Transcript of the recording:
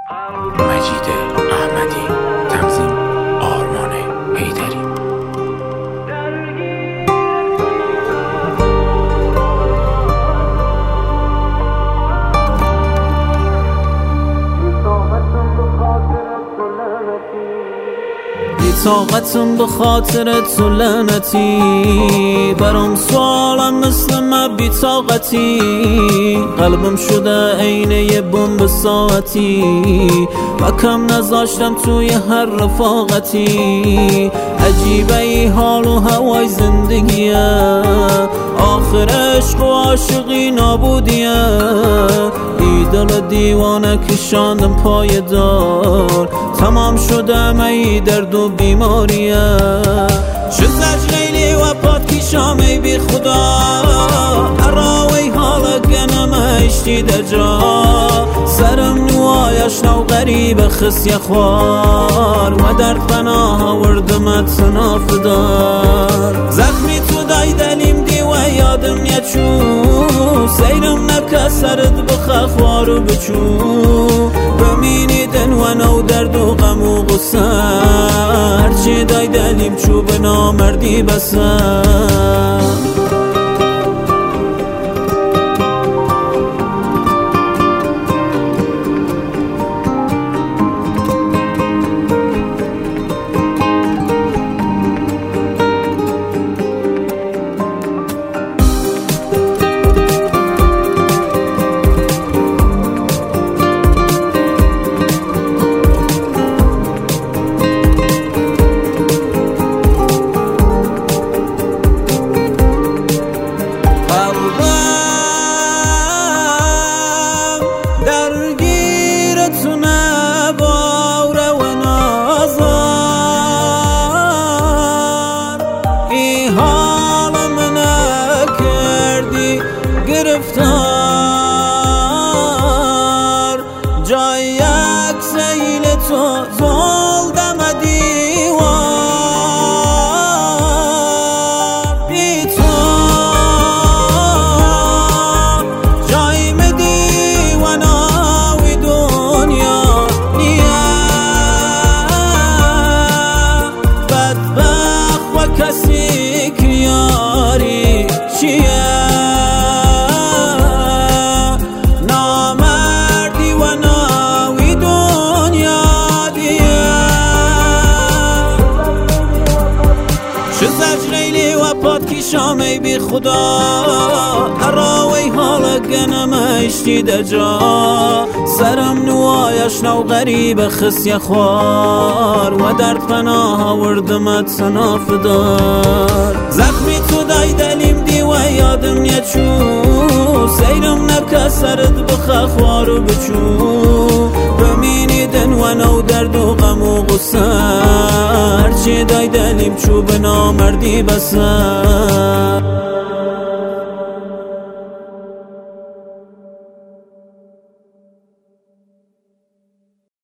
مجید احمدی، تنظیم آرمان حیدری. طاقتم به خاطر تو لعنتی، برام سوالم مثل من بی طاقتی، قلبم شده عین یه بمب ساعتی و کم نذاشتم توی هر رفاقتی. عجیبه ای حال و هوای زندگیه، آخر عشق و عاشقی نابودیه. ای دل دیوانه کشاندم پای دار، تمام شدم ای درد و بیماریه. چه زجریلی و پاد کشام ای بی خدا، اراوی حالا گنم اشتی در جا. سرم نوایش نو غریب خسی خوار و درد پناه وردمت نافدار. زخمی تو دای دلیم دی و یادم یچو، سیرم نکه سرد بخه خوارو بچو. بمینی دن و نو درد و غم و غصه، هرچی دای دلیم چو به نامردی بسه. گرفتار جای یک سیل تو زلدم دیوار، بی تو جای مدی و ناوی دنیا نیه. بدبخت و کسی که یاری چیه، زجریلی و پاد کشام ای بی خدا، اراوی حالا گنم اشتی در جا. سرم نوایش نو غریب خسی خوار و درد پناه وردمت نافدار. زخمی تو دای دلیم دی و یادم یچو، سیرم نکه سرد بخه خوارو بچو. بمینی دن و نو درد و غم و غصه، هرچی دای دلیم چو به نامردی بسه.